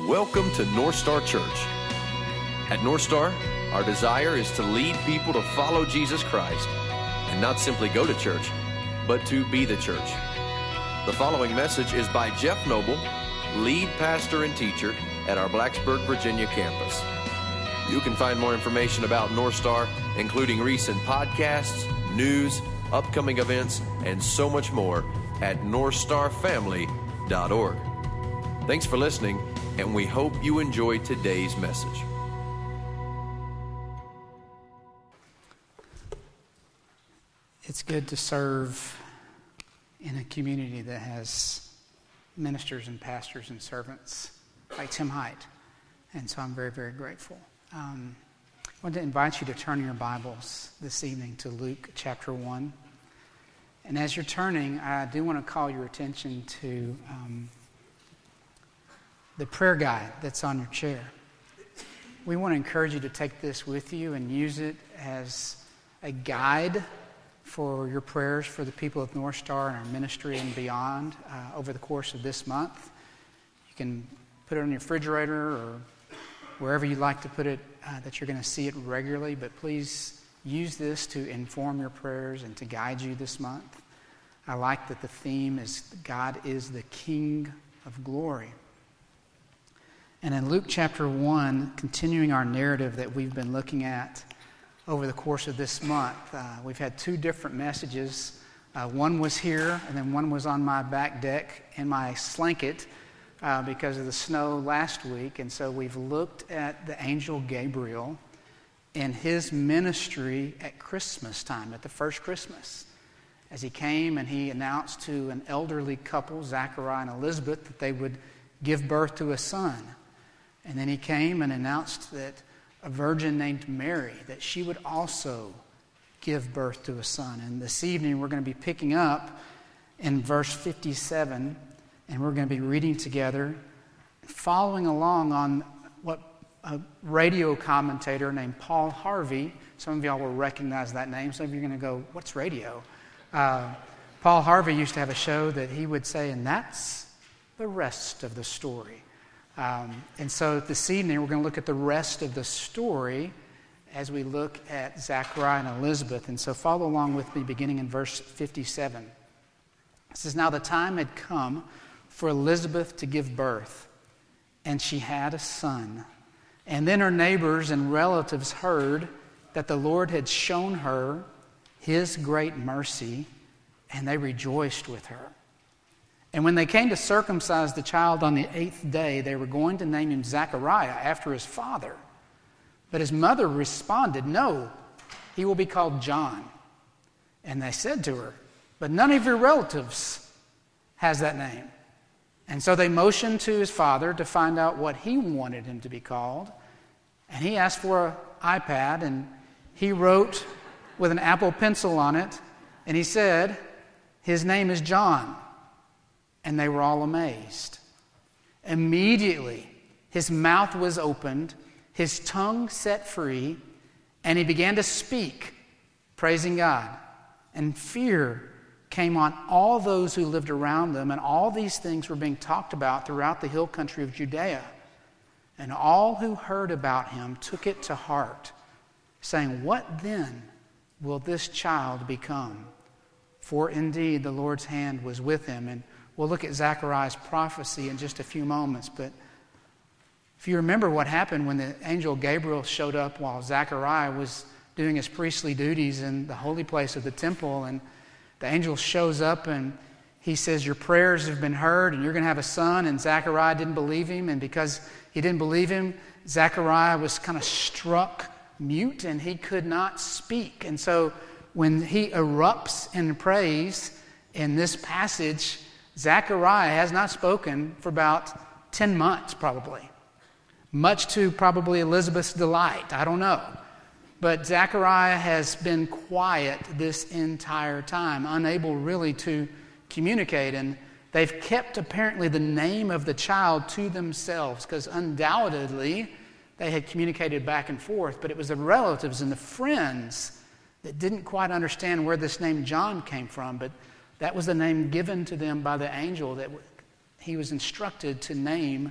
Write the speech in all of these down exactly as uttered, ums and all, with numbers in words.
Welcome to North Star Church. At North Star, our desire is to lead people to follow Jesus Christ and not simply go to church, but to be the church. The following message is by Jeff Noble, lead pastor and teacher at our Blacksburg, Virginia campus. You can find more information about North Star, including recent podcasts, news, upcoming events, and so much more at north star family dot org. Thanks for listening, and we hope you enjoy today's message. It's good to serve in a community that has ministers and pastors and servants like Tim Height, and so I'm very, very grateful. Um, I want to invite you to turn your Bibles this evening to Luke chapter one. And as you're turning, I do want to call your attention to um, the prayer guide that's on your chair. We want to encourage you to take this with you and use it as a guide for your prayers for the people of North Star and our ministry and beyond uh, over the course of this month. You can put it on your refrigerator or wherever you like to put it, uh, that you're going to see it regularly, but please use this to inform your prayers and to guide you this month. I like that the theme is God is the King of Glory. And in Luke chapter one, continuing our narrative that we've been looking at over the course of this month, uh, we've had two different messages. Uh, one was here, and then one was on my back deck in my slanket uh, because of the snow last week. And so we've looked at the angel Gabriel in his ministry at Christmas time, at the first Christmas, as he came and he announced to an elderly couple, Zachariah and Elizabeth, that they would give birth to a son. And then he came and announced that a virgin named Mary, that she would also give birth to a son. And this evening we're going to be picking up in verse fifty-seven, and we're going to be reading together, following along on what a radio commentator named Paul Harvey, some of y'all will recognize that name, some of you are going to go, what's radio? Uh, Paul Harvey used to have a show that he would say, and that's the rest of the story. Um, and so this evening we're going to look at the rest of the story as we look at Zachariah and Elizabeth. And so follow along with me beginning in verse fifty-seven. It says, "Now the time had come for Elizabeth to give birth, and she had a son. And then her neighbors and relatives heard that the Lord had shown her his great mercy, and they rejoiced with her. And when they came to circumcise the child on the eighth day, they were going to name him Zachariah after his father. But his mother responded, 'No, he will be called John.' And they said to her, 'But none of your relatives has that name.' And so they motioned to his father to find out what he wanted him to be called. And he asked for an iPad, and he wrote with an Apple pencil on it, and he said, 'His name is John.' And they were all amazed. Immediately, his mouth was opened, his tongue set free, and he began to speak, praising God. And fear came on all those who lived around them, and all these things were being talked about throughout the hill country of Judea. And all who heard about him took it to heart, saying, 'What then will this child become?' For indeed the Lord's hand was with him." And we'll look at Zechariah's prophecy in just a few moments. But if you remember what happened when the angel Gabriel showed up while Zechariah was doing his priestly duties in the holy place of the temple, and the angel shows up and he says, "Your prayers have been heard and you're going to have a son." And Zechariah didn't believe him. And because he didn't believe him, Zechariah was kind of struck mute and he could not speak. And so when he erupts in praise in this passage, Zechariah has not spoken for about ten months probably, much to probably Elizabeth's delight. I don't know. But Zechariah has been quiet this entire time, unable really to communicate. And they've kept apparently the name of the child to themselves because undoubtedly they had communicated back and forth, but it was the relatives and the friends that didn't quite understand where this name John came from. But that was the name given to them by the angel that he was instructed to name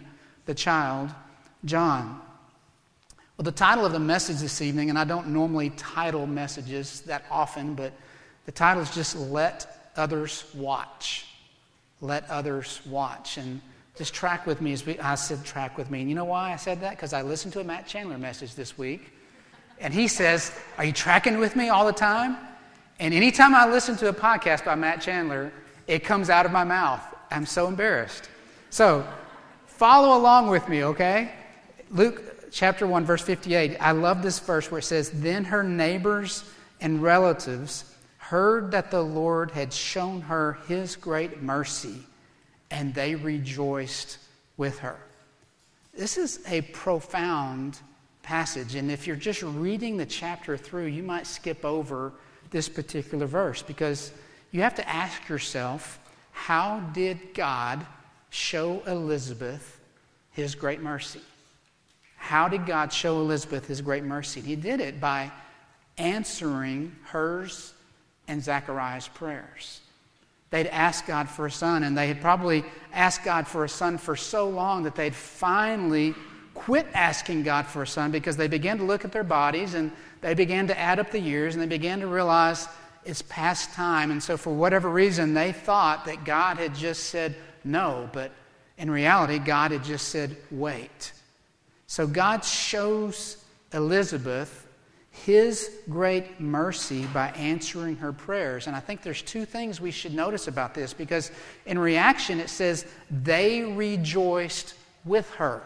the child, John. Well, the title of the message this evening, and I don't normally title messages that often, but the title is just Let Others Watch. Let Others Watch. And just track with me as we, I said track with me. And you know why I said that? Because I listened to a Matt Chandler message this week. And he says, are you tracking with me all the time? And anytime I listen to a podcast by Matt Chandler, it comes out of my mouth. I'm so embarrassed. So follow along with me, okay? Luke chapter one, verse fifty-eight. I love this verse where it says, then her neighbors and relatives heard that the Lord had shown her his great mercy, and they rejoiced with her. This is a profound passage, and if you're just reading the chapter through, you might skip over this particular verse, because you have to ask yourself, how did God show Elizabeth his great mercy? How did God show Elizabeth his great mercy? He did it by answering hers and Zechariah's prayers. They'd asked God for a son, and they had probably asked God for a son for so long that they'd finally quit asking God for a son, because they began to look at their bodies and they began to add up the years, and they began to realize it's past time. And so for whatever reason, they thought that God had just said no, but in reality, God had just said wait. So God shows Elizabeth his great mercy by answering her prayers. And I think there's two things we should notice about this, because in reaction it says they rejoiced with her.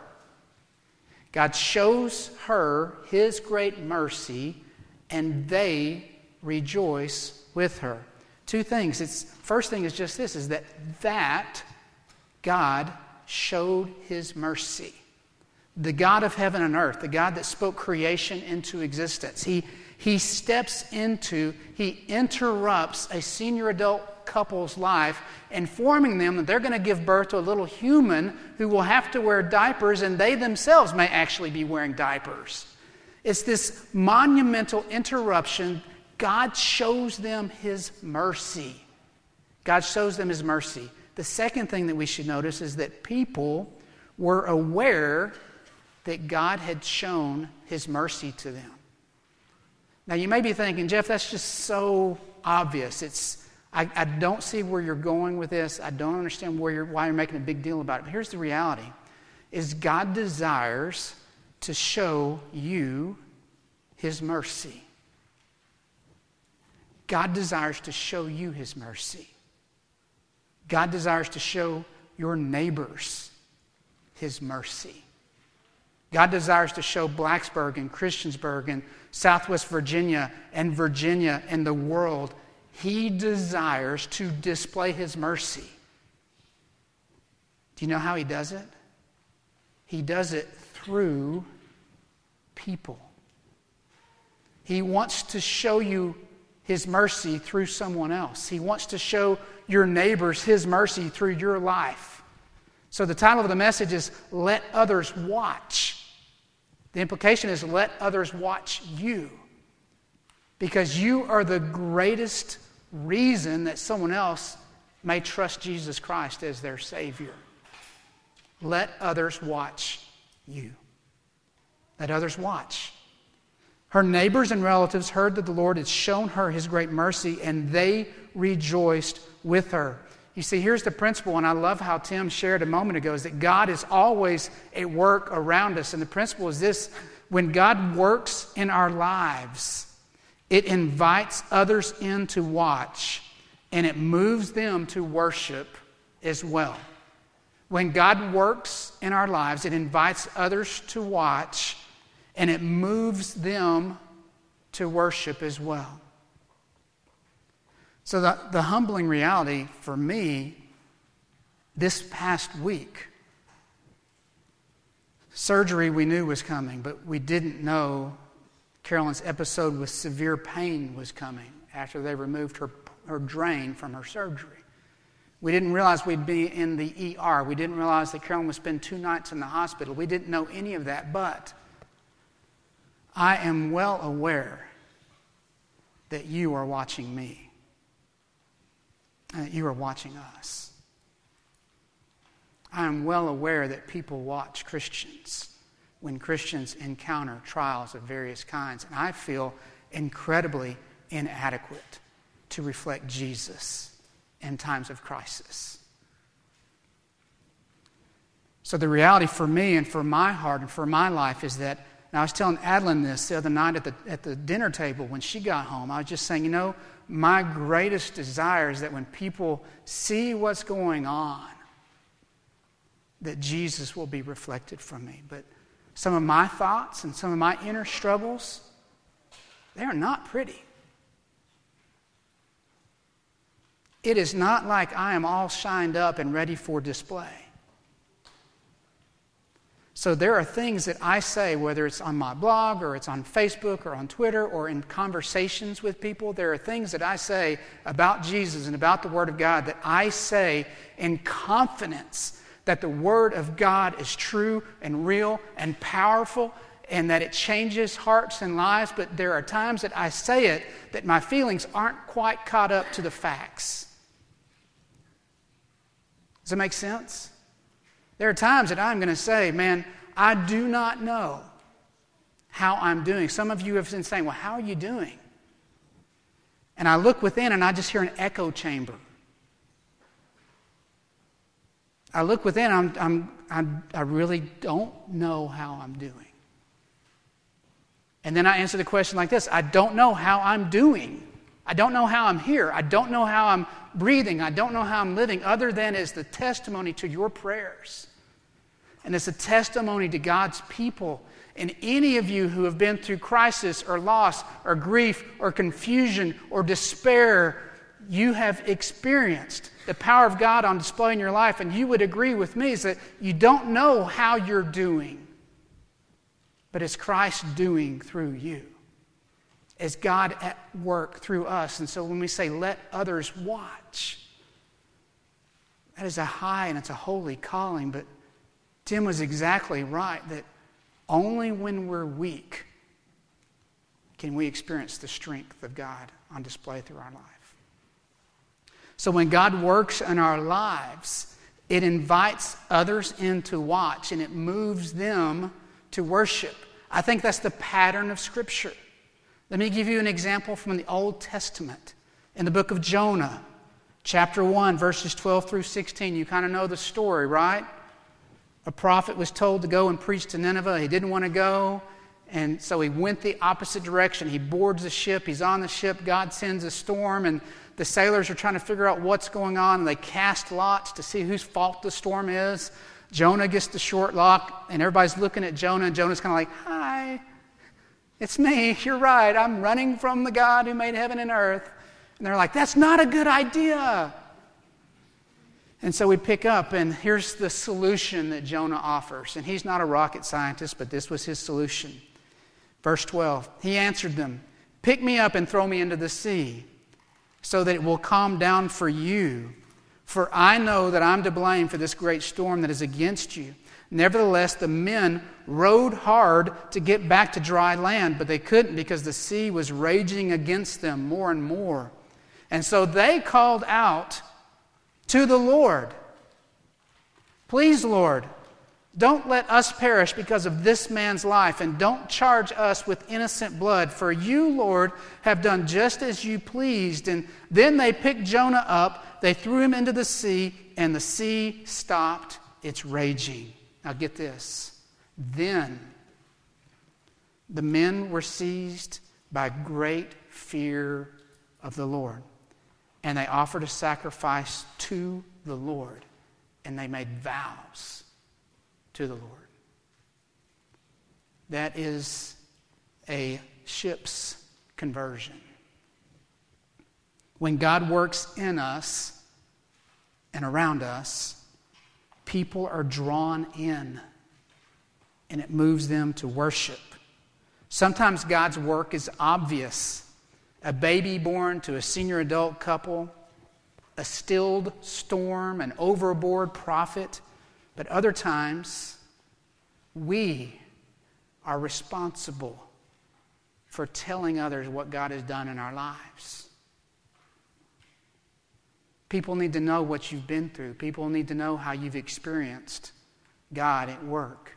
God shows her his great mercy, and they rejoice with her. Two things. It's first thing is just this, is that that God showed his mercy. The God of heaven and earth, the God that spoke creation into existence. He, he steps into, he interrupts a senior adult couple's life, informing them that they're going to give birth to a little human who will have to wear diapers, and they themselves may actually be wearing diapers. It's this monumental interruption. God shows them his mercy. God shows them his mercy. The second thing that we should notice is that people were aware that God had shown his mercy to them. Now you may be thinking, Jeff, that's just so obvious. It's I, I don't see where you're going with this. I don't understand where you're, why you're making a big deal about it. But here's the reality, is God desires to show you his mercy. God desires to show you his mercy. God desires to show your neighbors his mercy. God desires to show Blacksburg and Christiansburg and Southwest Virginia and Virginia and the world. He desires to display his mercy. Do you know how he does it? He does it through people. He wants to show you his mercy through someone else. He wants to show your neighbors his mercy through your life. So the title of the message is Let Others Watch. The implication is let others watch you, because you are the greatest reason that someone else may trust Jesus Christ as their Savior. Let others watch you. Let others watch. Her neighbors and relatives heard that the Lord had shown her his great mercy, and they rejoiced with her. You see, here's the principle, and I love how Tim shared a moment ago, is that God is always at work around us. And the principle is this: when God works in our lives, it invites others in to watch, and it moves them to worship as well. When God works in our lives, it invites others to watch, and it moves them to worship as well. So the, the humbling reality for me this past week, surgery we knew was coming, but we didn't know Carolyn's episode with severe pain was coming after they removed her, her drain from her surgery. We didn't realize we'd be in the E R. We didn't realize that Carolyn would spend two nights in the hospital. We didn't know any of that, but I am well aware that you are watching me, and that you are watching us. I'm well aware that people watch Christians when Christians encounter trials of various kinds, and I feel incredibly inadequate to reflect Jesus in times of crisis. So the reality for me and for my heart and for my life is that, and I was telling Adeline this the other night at the, at the dinner table when she got home, I was just saying, you know, my greatest desire is that when people see what's going on, that Jesus will be reflected from me. But some of my thoughts and some of my inner struggles, they are not pretty. It is not like I am all shined up and ready for display. So there are things that I say, whether it's on my blog or it's on Facebook or on Twitter or in conversations with people, there are things that I say about Jesus and about the Word of God that I say in confidence that the Word of God is true and real and powerful and that it changes hearts and lives. But there are times that I say it that my feelings aren't quite caught up to the facts. Does that make sense? There are times that I'm going to say, man, I do not know how I'm doing. Some of you have been saying, well, how are you doing? And I look within and I just hear an echo chamber. I look within, I'm, I'm, I'm, I really don't know how I'm doing. And then I answer the question like this: I don't know how I'm doing. I don't know how I'm here. I don't know how I'm breathing. I don't know how I'm living, other than as the testimony to your prayers. And it's a testimony to God's people. And any of you who have been through crisis or loss or grief or confusion or despair, you have experienced the power of God on display in your life. And you would agree with me is that you don't know how you're doing, but it's Christ doing through you. It's God at work through us. And so when we say, let others watch, that is a high and it's a holy calling. But Tim was exactly right that only when we're weak can we experience the strength of God on display through our life. So when God works in our lives, it invites others in to watch and it moves them to worship. I think that's the pattern of Scripture. Let me give you an example from the Old Testament. In the book of Jonah, chapter one, verses twelve through sixteen. You kind of know the story, right? A prophet was told to go and preach to Nineveh. He didn't want to go, and so he went the opposite direction. He boards the ship. He's on the ship. God sends a storm, and the sailors are trying to figure out what's going on, and they cast lots to see whose fault the storm is. Jonah gets the short lot, and everybody's looking at Jonah, and Jonah's kind of like, hi, it's me. You're right. I'm running from the God who made heaven and earth. And they're like, that's not a good idea. And so we pick up, and here's the solution that Jonah offers. And he's not a rocket scientist, but this was his solution. Verse twelve, he answered them, pick me up and throw me into the sea, so that it will calm down for you. For I know that I'm to blame for this great storm that is against you. Nevertheless, the men rowed hard to get back to dry land, but they couldn't because the sea was raging against them more and more. And so they called out to the Lord, please, Lord, don't let us perish because of this man's life, and don't charge us with innocent blood, for you, Lord, have done just as you pleased. And then they picked Jonah up, they threw him into the sea, and the sea stopped its raging. Now get this. Then the men were seized by great fear of the Lord, and they offered a sacrifice to the Lord, and they made vows to the Lord. That is a ship's conversion. When God works in us and around us, people are drawn in, and it moves them to worship. Sometimes God's work is obvious. A baby born to a senior adult couple, a stilled storm, an overboard prophet. But other times, we are responsible for telling others what God has done in our lives. People need to know what you've been through. People need to know how you've experienced God at work.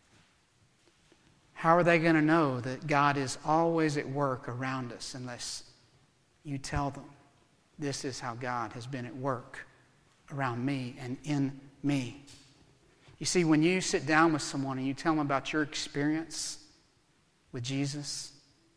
How are they going to know that God is always at work around us unless you tell them, this is how God has been at work around me and in me? You see, when you sit down with someone and you tell them about your experience with Jesus,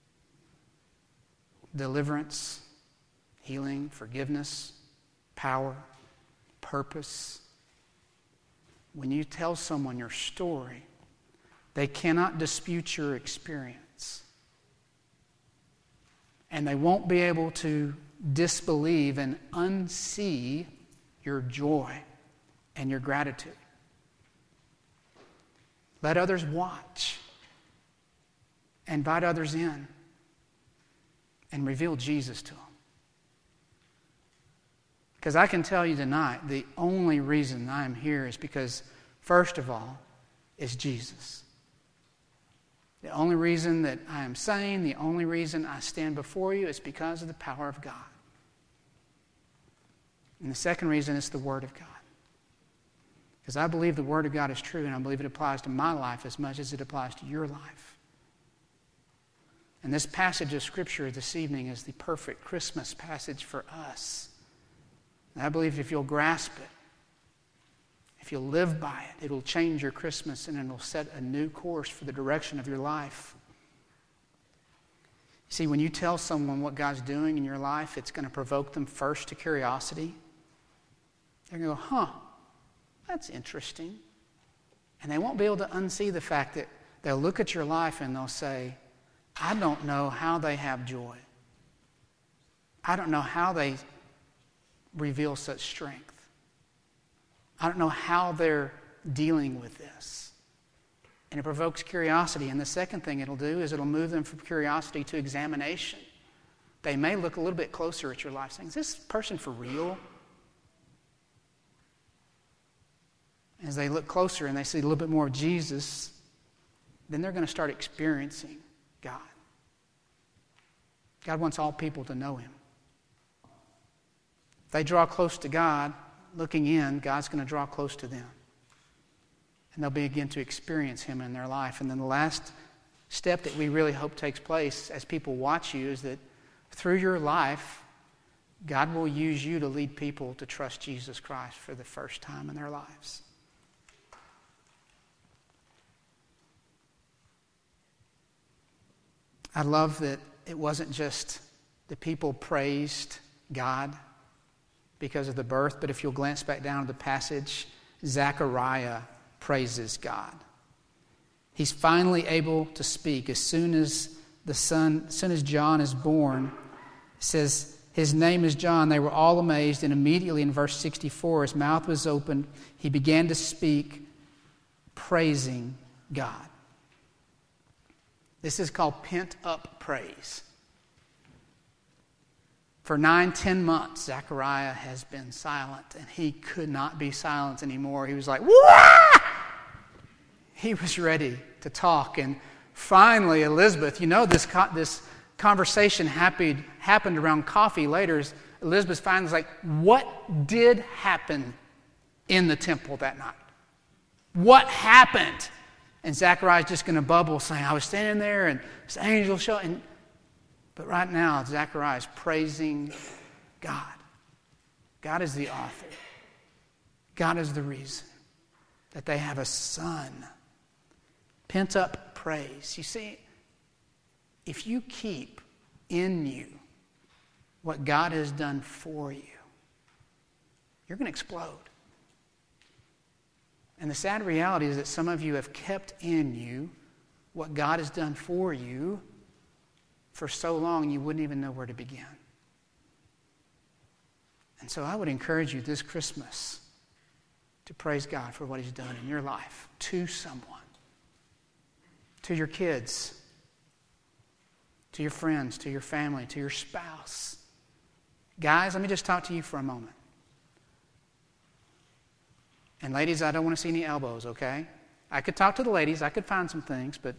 deliverance, healing, forgiveness, power, purpose, when you tell someone your story, they cannot dispute your experience. And they won't be able to disbelieve and unsee your joy and your gratitude. Let others watch. Invite others in. And reveal Jesus to them. Because I can tell you tonight, the only reason I'm here is because, first of all, is Jesus. The only reason that I am sane, the only reason I stand before you is because of the power of God. And the second reason is the Word of God. Because I believe the Word of God is true, and I believe it applies to my life as much as it applies to your life. And this passage of Scripture this evening is the perfect Christmas passage for us. And I believe if you'll grasp it, if you'll live by it, it'll change your Christmas and it'll set a new course for the direction of your life. See, when you tell someone what God's doing in your life, it's going to provoke them first to curiosity. They're going to go, huh, that's interesting. And they won't be able to unsee the fact that they'll look at your life and they'll say, I don't know how they have joy. I don't know how they reveal such strength. I don't know how they're dealing with this. And it provokes curiosity. And the second thing it'll do is it'll move them from curiosity to examination. They may look a little bit closer at your life saying, is this person for real? As they look closer and they see a little bit more of Jesus, then they're going to start experiencing God. God wants all people to know Him. If they draw close to God, looking in, God's going to draw close to them. And they'll begin to experience Him in their life. And then the last step that we really hope takes place as people watch you is that through your life, God will use you to lead people to trust Jesus Christ for the first time in their lives. I love that it wasn't just the people praised God because of the birth, but if you'll glance back down to the passage, Zechariah praises God. He's finally able to speak. As soon as the son, as soon as John is born, it says, his name is John. They were all amazed, and immediately in verse sixty-four, his mouth was opened. He began to speak, praising God. This is called pent-up praise. For nine, ten months, Zechariah has been silent, and he could not be silent anymore. He was like, wah! He was ready to talk. And finally, Elizabeth, you know, this co- this conversation happened, happened around coffee later. Elizabeth finally was like, what did happen in the temple that night? What happened? And Zechariah's just going to bubble, saying, I was standing there, and this angel showed. And But right now, Zechariah is praising God. God is the author. God is the reason that they have a son. Pent-up praise. You see, if you keep in you what God has done for you, you're going to explode. And the sad reality is that some of you have kept in you what God has done for you for so long you wouldn't even know where to begin. And so I would encourage you this Christmas to praise God for what He's done in your life to someone, to your kids, to your friends, to your family, to your spouse. Guys, let me just talk to you for a moment. And ladies, I don't want to see any elbows, okay? I could talk to the ladies. I could find some things, but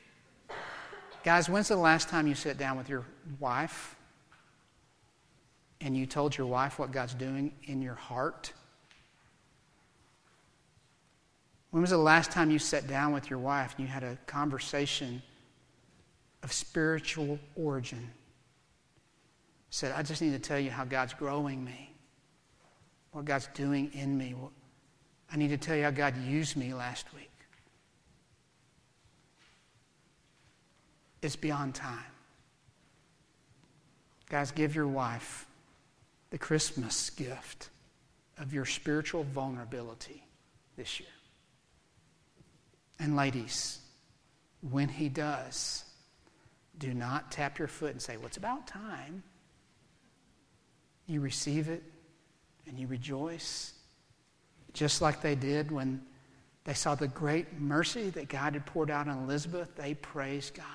guys, when's the last time you sat down with your wife and you told your wife what God's doing in your heart? When was the last time you sat down with your wife and you had a conversation of spiritual origin? Said, I just need to tell you how God's growing me, what God's doing in me. I need to tell you how God used me last week. It's beyond time. Guys, give your wife the Christmas gift of your spiritual vulnerability this year. And ladies, when he does, do not tap your foot and say, well, it's about time. You receive it and you rejoice, just like they did when they saw the great mercy that God had poured out on Elizabeth. They praised God.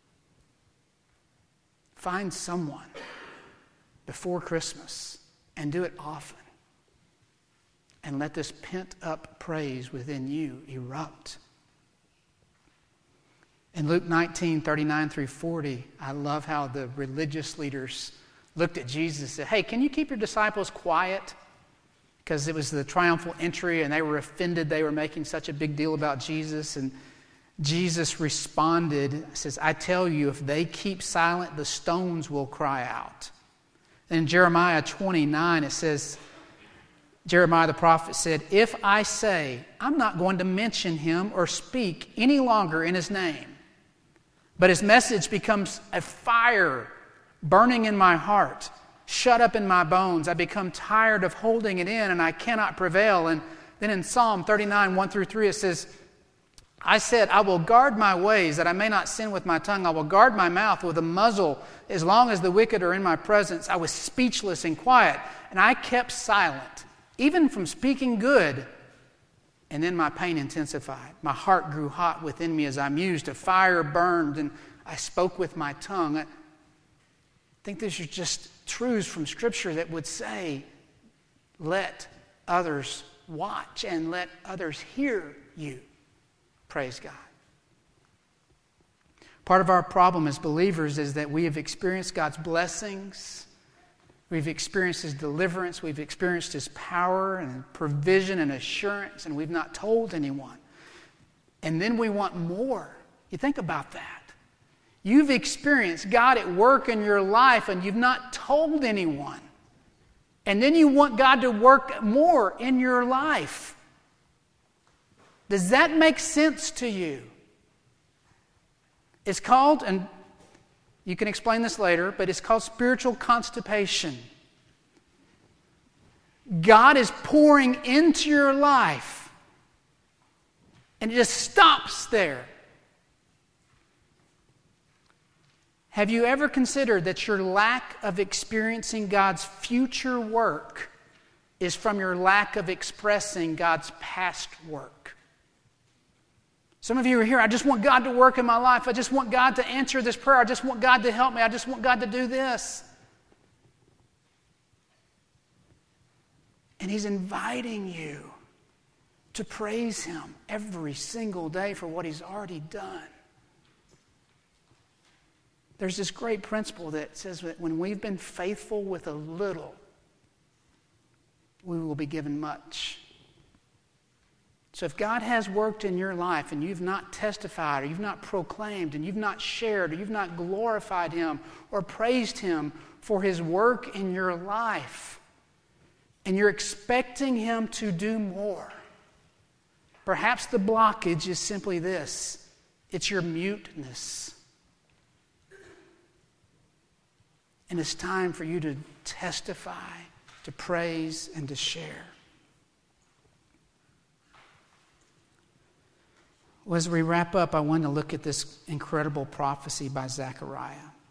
Find someone before Christmas and do it often. And let this pent-up praise within you erupt. In Luke nineteen, thirty-nine through forty, I love how the religious leaders looked at Jesus and said, hey, can you keep your disciples quiet? Because it was the triumphal entry and they were offended they were making such a big deal about Jesus. And Jesus responded, says, I tell you, if they keep silent, the stones will cry out. And in Jeremiah twenty-nine, it says, Jeremiah the prophet said, if I say, I'm not going to mention him or speak any longer in his name, but his message becomes a fire burning in my heart, shut up in my bones, I become tired of holding it in and I cannot prevail. And then in Psalm thirty-nine, one through three, it says, I said, I will guard my ways that I may not sin with my tongue. I will guard my mouth with a muzzle as long as the wicked are in my presence. I was speechless and quiet, and I kept silent, even from speaking good. And then my pain intensified. My heart grew hot within me as I mused. A fire burned, and I spoke with my tongue. I think these are just truths from Scripture that would say, let others watch and let others hear you. Praise God. Part of our problem as believers is that we have experienced God's blessings. We've experienced His deliverance. We've experienced His power and provision and assurance, and we've not told anyone. And then we want more. You think about that. You've experienced God at work in your life, and you've not told anyone. And then you want God to work more in your life. Does that make sense to you? It's called, and you can explain this later, but it's called spiritual constipation. God is pouring into your life, and it just stops there. Have you ever considered that your lack of experiencing God's future work is from your lack of expressing God's past work? Some of you are here, I just want God to work in my life. I just want God to answer this prayer. I just want God to help me. I just want God to do this. And He's inviting you to praise Him every single day for what He's already done. There's this great principle that says that when we've been faithful with a little, we will be given much. So if God has worked in your life and you've not testified or you've not proclaimed and you've not shared or you've not glorified Him or praised Him for His work in your life, and you're expecting Him to do more, perhaps the blockage is simply this. It's your muteness. And it's time for you to testify, to praise, and to share. Well, as we wrap up, I want to look at this incredible prophecy by Zechariah.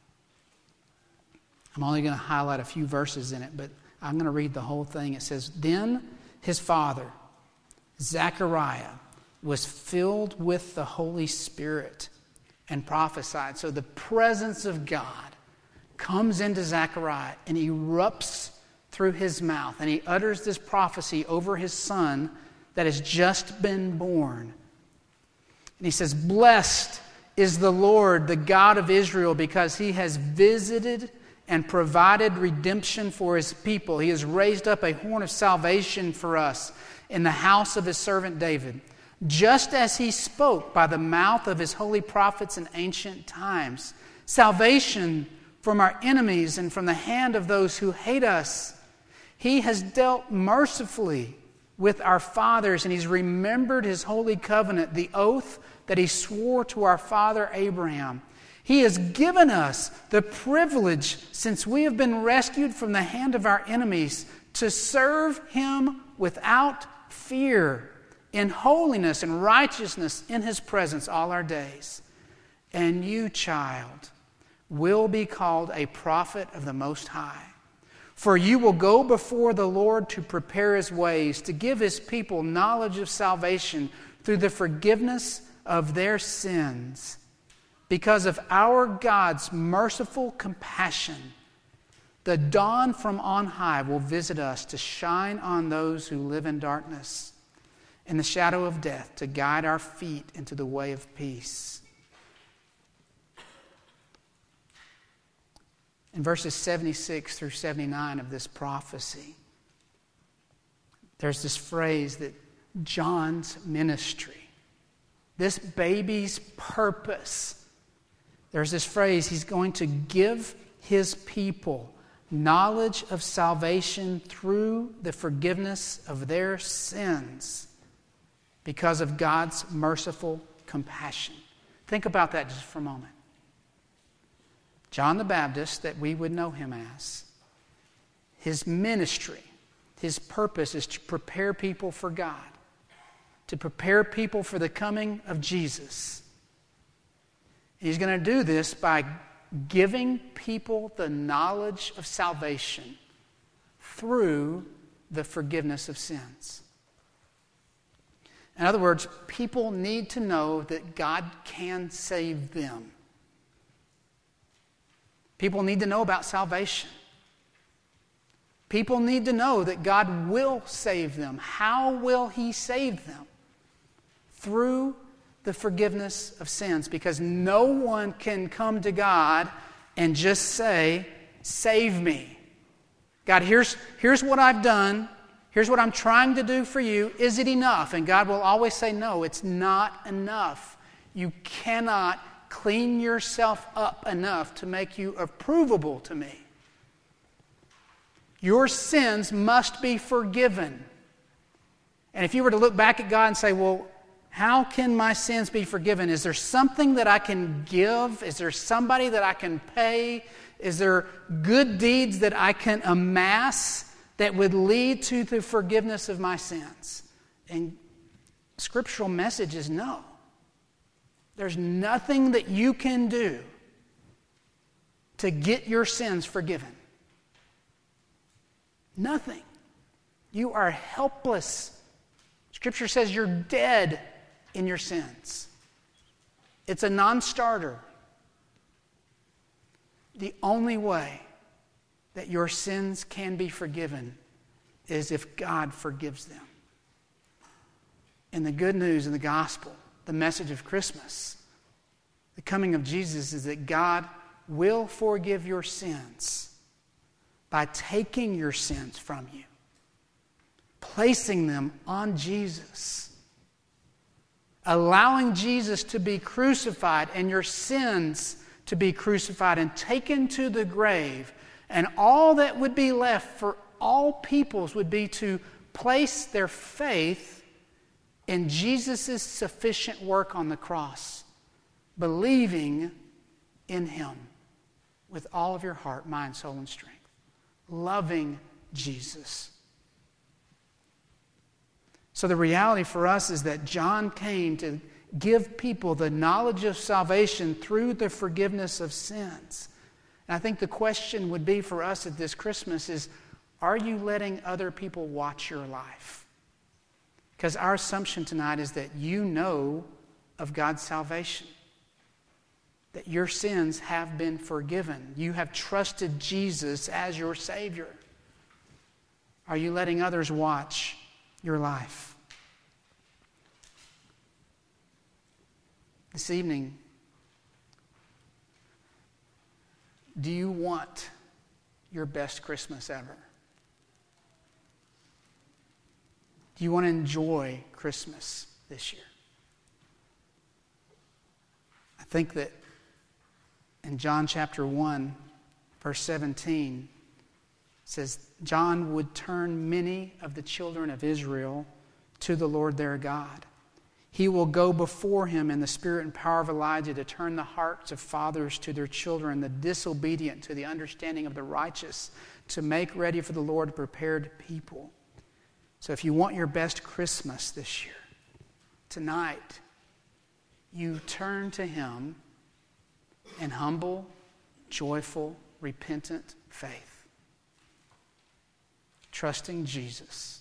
I'm only going to highlight a few verses in it, but I'm going to read the whole thing. It says, then his father, Zechariah, was filled with the Holy Spirit and prophesied. So the presence of God comes into Zechariah and erupts through his mouth, and he utters this prophecy over his son that has just been born. And he says, blessed is the Lord, the God of Israel, because He has visited and provided redemption for His people. He has raised up a horn of salvation for us in the house of His servant David, just as He spoke by the mouth of His holy prophets in ancient times. Salvation from our enemies and from the hand of those who hate us. He has dealt mercifully with our fathers, and He's remembered His holy covenant, the oath that He swore to our father Abraham. He has given us the privilege, since we have been rescued from the hand of our enemies, to serve Him without fear, in holiness and righteousness in His presence all our days. And you, child, will be called a prophet of the Most High. For you will go before the Lord to prepare His ways, to give His people knowledge of salvation through the forgiveness of their sins. Because of our God's merciful compassion, the dawn from on high will visit us to shine on those who live in darkness, in the shadow of death, to guide our feet into the way of peace. In verses seventy-six through seventy-nine of this prophecy, there's this phrase that John's ministry, this baby's purpose, there's this phrase, he's going to give his people knowledge of salvation through the forgiveness of their sins because of God's merciful compassion. Think about that just for a moment. John the Baptist, that we would know him as, his ministry, his purpose is to prepare people for God, to prepare people for the coming of Jesus. He's going to do this by giving people the knowledge of salvation through the forgiveness of sins. In other words, people need to know that God can save them. People need to know about salvation. People need to know that God will save them. How will He save them? Through the forgiveness of sins. Because no one can come to God and just say, save me. God, here's, here's what I've done. Here's what I'm trying to do for you. Is it enough? And God will always say, no, it's not enough. You cannot clean yourself up enough to make you approvable to me. Your sins must be forgiven. And if you were to look back at God and say, well, how can my sins be forgiven? Is there something that I can give? Is there somebody that I can pay? Is there good deeds that I can amass that would lead to the forgiveness of my sins? And scriptural message is no. There's nothing that you can do to get your sins forgiven. Nothing. You are helpless. Scripture says you're dead in your sins. It's a non-starter. The only way that your sins can be forgiven is if God forgives them. And the good news in the gospel, the message of Christmas, the coming of Jesus, is that God will forgive your sins by taking your sins from you, placing them on Jesus, allowing Jesus to be crucified and your sins to be crucified and taken to the grave. And all that would be left for all peoples would be to place their faith in Jesus' sufficient work on the cross, believing in Him with all of your heart, mind, soul, and strength. Loving Jesus. So the reality for us is that John came to give people the knowledge of salvation through the forgiveness of sins. And I think the question would be for us at this Christmas is, are you letting other people watch your life? Because our assumption tonight is that you know of God's salvation, that your sins have been forgiven. You have trusted Jesus as your Savior. Are you letting others watch your life? This evening, do you want your best Christmas ever? Do you want to enjoy Christmas this year? I think that in John chapter one, verse seventeen, it says, John would turn many of the children of Israel to the Lord their God. He will go before him in the spirit and power of Elijah to turn the hearts of fathers to their children, the disobedient to the understanding of the righteous, to make ready for the Lord a prepared people. So if you want your best Christmas this year, tonight, you turn to him in humble, joyful, repentant faith, trusting Jesus,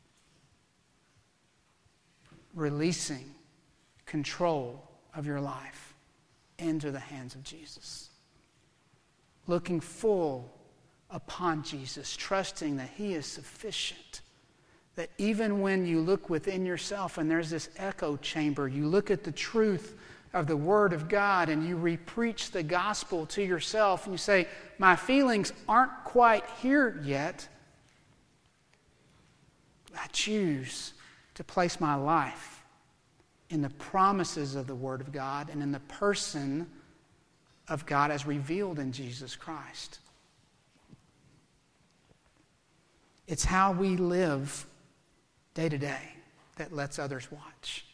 releasing control of your life into the hands of Jesus, looking full upon Jesus, trusting that he is sufficient, that even when you look within yourself and there's this echo chamber, you look at the truth of the Word of God and you re-preach the gospel to yourself and you say, my feelings aren't quite here yet. I choose to place my life in the promises of the Word of God and in the person of God as revealed in Jesus Christ. It's how we live day to day that lets others watch.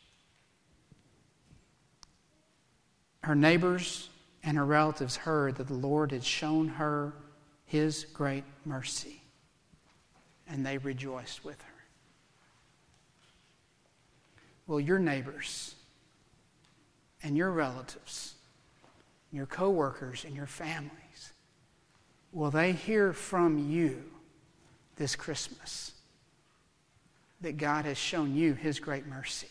Her neighbors and her relatives heard that the Lord had shown her his great mercy, and they rejoiced with her. Will your neighbors and your relatives, your co-workers and your families, will they hear from you this Christmas that God has shown you his great mercy?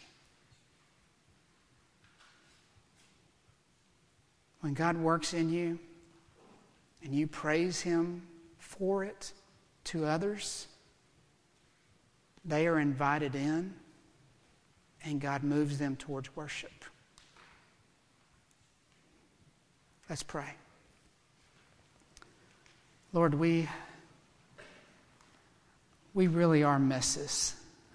When God works in you and you praise him for it to others, they are invited in and God moves them towards worship. Let's pray. Lord, we, we really are messes.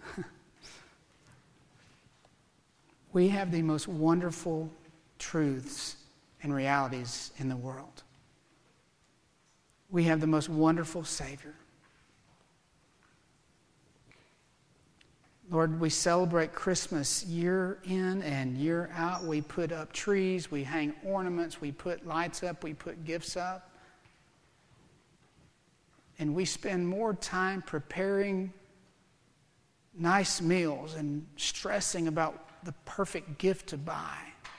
We have the most wonderful truths and realities in the world. We have the most wonderful Savior. Lord, we celebrate Christmas year in and year out. We put up trees, we hang ornaments, we put lights up, we put gifts up. And we spend more time preparing nice meals and stressing about the perfect gift to buy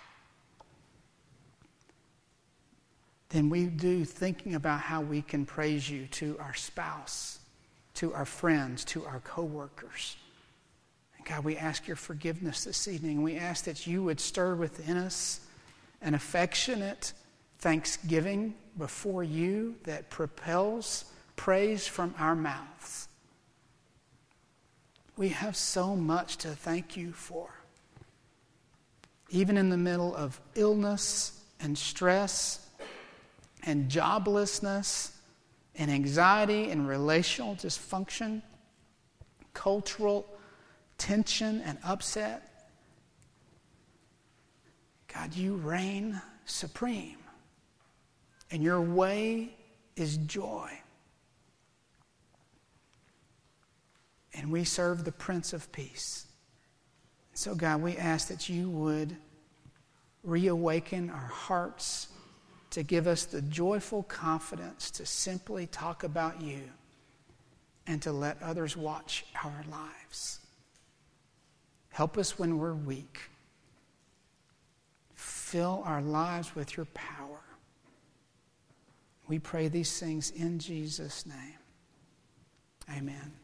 than we do thinking about how we can praise you to our spouse, to our friends, to our co-workers. And God, we ask your forgiveness this evening. We ask that you would stir within us an affectionate thanksgiving before you that propels praise from our mouths. We have so much to thank you for. Even in the middle of illness and stress and joblessness and anxiety and relational dysfunction, cultural tension and upset, God, you reign supreme, and your way is joy. And we serve the Prince of Peace. So, God, we ask that you would reawaken our hearts to give us the joyful confidence to simply talk about you and to let others watch our lives. Help us when we're weak. Fill our lives with your power. We pray these things in Jesus' name. Amen.